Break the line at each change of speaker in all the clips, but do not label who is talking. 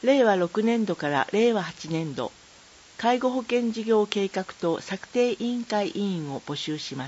令和6年度から令和8年度、介護保険事業計画と策定委員会委員を募集します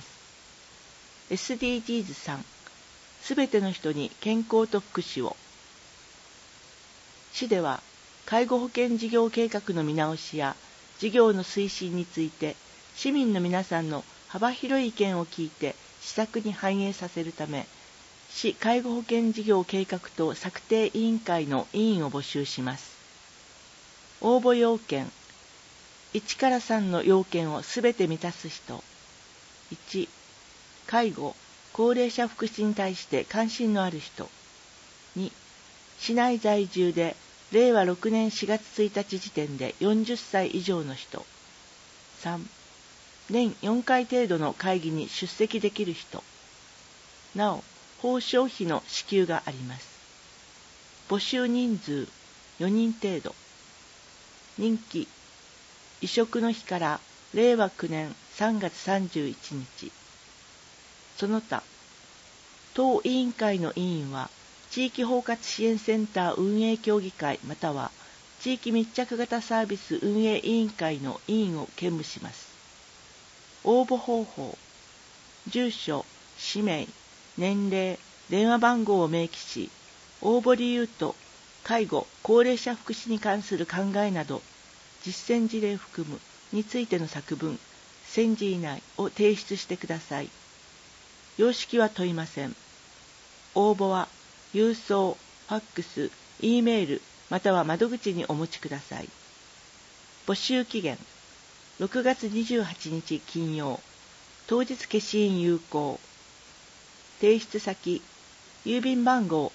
。SDGs3、すべての人に健康と福祉を。市では、介護保険事業計画の見直しや事業の推進について、市民の皆さんの幅広い意見を聞いて施策に反映させるため、市介護保険事業計画と策定委員会の委員を募集します。応募要件、1から3の要件をすべて満たす人。1、介護、高齢者福祉に対して関心のある人。2、市内在住で令和6年4月1日時点で40歳以上の人。3、年4回程度の会議に出席できる人。なお、報奨費の支給があります。募集人数4人程度。任期、移植の日から令和9年3月31日。その他、当委員会の委員は、地域包括支援センター運営協議会または地域密着型サービス運営委員会の委員を兼務します。応募方法、住所、氏名、年齢、電話番号を明記し、応募理由と介護・高齢者福祉に関する考えなど、実践事例含むについての作文、1000字以内を提出してください。様式は問いません。応募は、郵送、ファックス、Eメール、または窓口にお持ちください。募集期限、6月28日金曜、当日消印有効。提出先、郵便番号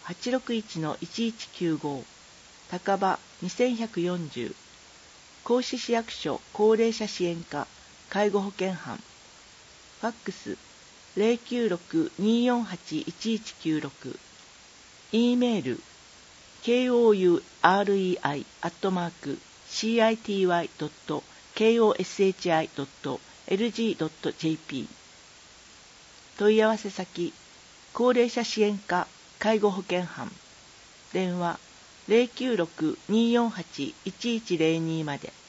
861-1195、高場2140、甲子市役所高齢者支援課介護保険班。ファックス、096-248-1196。E メール、kourei@city.koshi.lg.jp。問い合わせ先、高齢者支援課介護保険班。電話、096-248-1102まで。